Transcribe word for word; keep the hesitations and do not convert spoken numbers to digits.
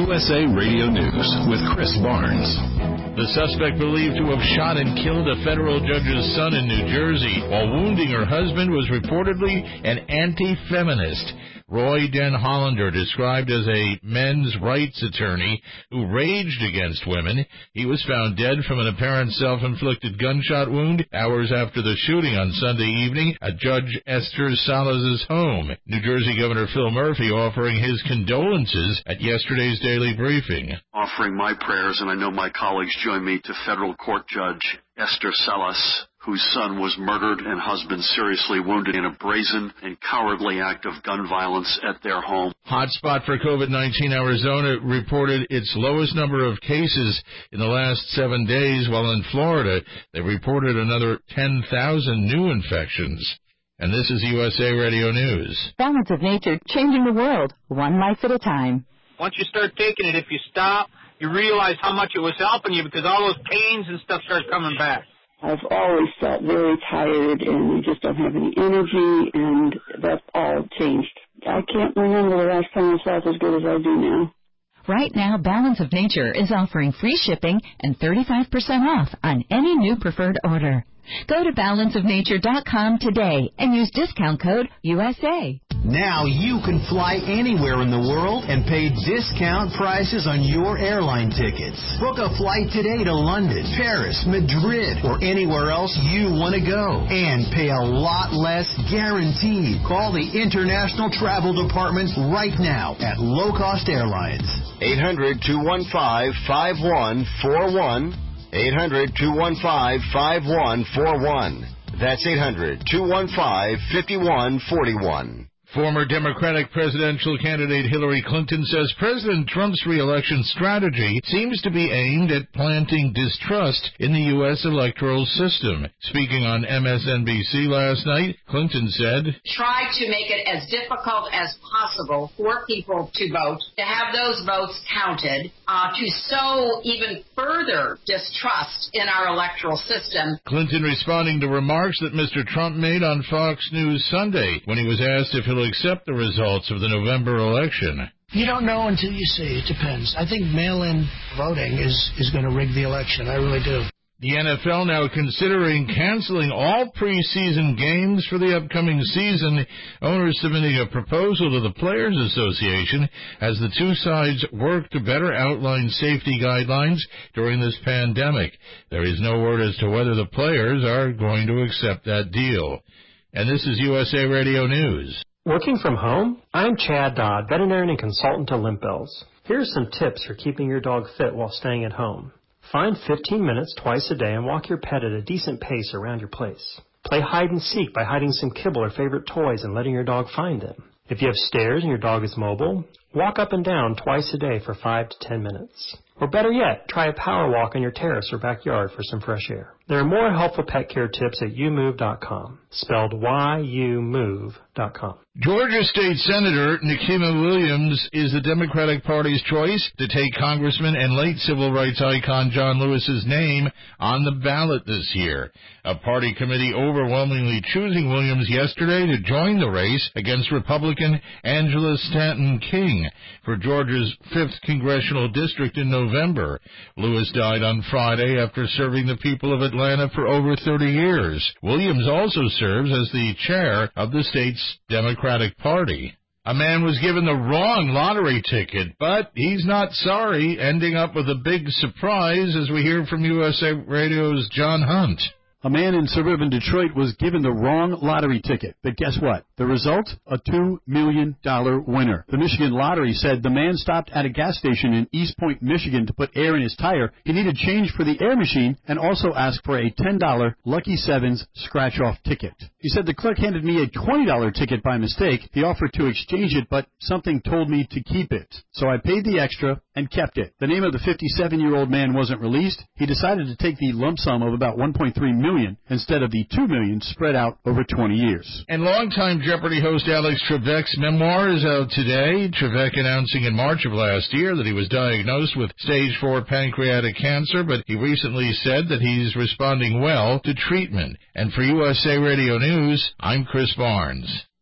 U S A Radio News with Chris Barnes. The suspect believed to have shot and killed a federal judge's son in New Jersey while wounding her husband was reportedly an anti-feminist. Roy Den Hollander, described as a men's rights attorney who raged against women. He was found dead from an apparent self-inflicted gunshot wound hours after the shooting on Sunday evening at Judge Esther Salas' home. New Jersey Governor Phil Murphy offering his condolences at yesterday's daily briefing. Offering my prayers, and I know my colleagues join me, to federal court judge Esther Salas, whose son was murdered and husband seriously wounded in a brazen and cowardly act of gun violence at their home. Hotspot for COVID nineteen, Arizona reported its lowest number of cases in the last seven days, while in Florida they reported another ten thousand new infections. And this is U S A Radio News. Balance of Nature, changing the world, one life at a time. Once you start taking it, if you stop, you realize how much it was helping you because all those pains and stuff start coming back. I've always felt very tired and you just don't have any energy, and that's all changed. I can't remember the last time I felt as good as I do now. Right now, Balance of Nature is offering free shipping and thirty-five percent off on any new preferred order. Go to balance of nature dot com today and use discount code U S A. Now you can fly anywhere in the world and pay discount prices on your airline tickets. Book a flight today to London, Paris, Madrid, or anywhere else you want to go. And pay a lot less guaranteed. Call the International Travel Department right now at Low Cost Airlines. eight hundred, two one five, five one four one. eight hundred, two one five, five one four one. That's eight hundred, two one five, five one four one. Former Democratic presidential candidate Hillary Clinton says President Trump's re-election strategy seems to be aimed at planting distrust in the U S electoral system. Speaking on M S N B C last night, Clinton said, "Try to make it as difficult as possible for people to vote, to have those votes counted, uh, to sow even further distrust in our electoral system." Clinton responding to remarks that Mister Trump made on Fox News Sunday when he was asked if he'll accept the results of the November election. You don't know until you see. It depends. I think mail-in voting is, is going to rig the election. I really do. The N F L now considering canceling all preseason games for the upcoming season. Owners submitting a proposal to the Players Association as the two sides work to better outline safety guidelines during this pandemic. There is no word as to whether the players are going to accept that deal. And this is U S A Radio News. Working from home? I'm Chad Dodd, veterinarian and consultant to Limp Bills. Here are some tips for keeping your dog fit while staying at home. Find fifteen minutes twice a day and walk your pet at a decent pace around your place. Play hide and seek by hiding some kibble or favorite toys and letting your dog find them. If you have stairs and your dog is mobile, walk up and down twice a day for five to ten minutes. Or better yet, try a power walk on your terrace or backyard for some fresh air. There are more helpful pet care tips at you move dot com, spelled Y U move dot com. Georgia State Senator Nikema Williams is the Democratic Party's choice to take Congressman and late civil rights icon John Lewis's name on the ballot this year. A party committee overwhelmingly choosing Williams yesterday to join the race against Republican Angela Stanton King for Georgia's fifth congressional district in November. Lewis died on Friday after serving the people of Atlanta for over thirty years. Williams also serves as the chair of the state's Democratic Party. A man was given the wrong lottery ticket, but he's not sorry, ending up with a big surprise as we hear from U S A Radio's John Hunt. A man in suburban Detroit was given the wrong lottery ticket. But guess what? The result? A two million dollars winner. The Michigan Lottery said the man stopped at a gas station in East Point, Michigan to put air in his tire. He needed change for the air machine and also asked for a ten dollars Lucky Sevens scratch-off ticket. He said the clerk handed me a twenty dollars ticket by mistake. He offered to exchange it, but something told me to keep it. So I paid the extra and kept it. The name of the fifty-seven-year-old man wasn't released. He decided to take the lump sum of about one point three million dollars instead of the two million dollars spread out over twenty years. And longtime Jeopardy host Alex Trebek's memoir is out today. Trebek announcing in March of last year that he was diagnosed with stage four pancreatic cancer, but he recently said that he's responding well to treatment. And for U S A Radio News, I'm Chris Barnes.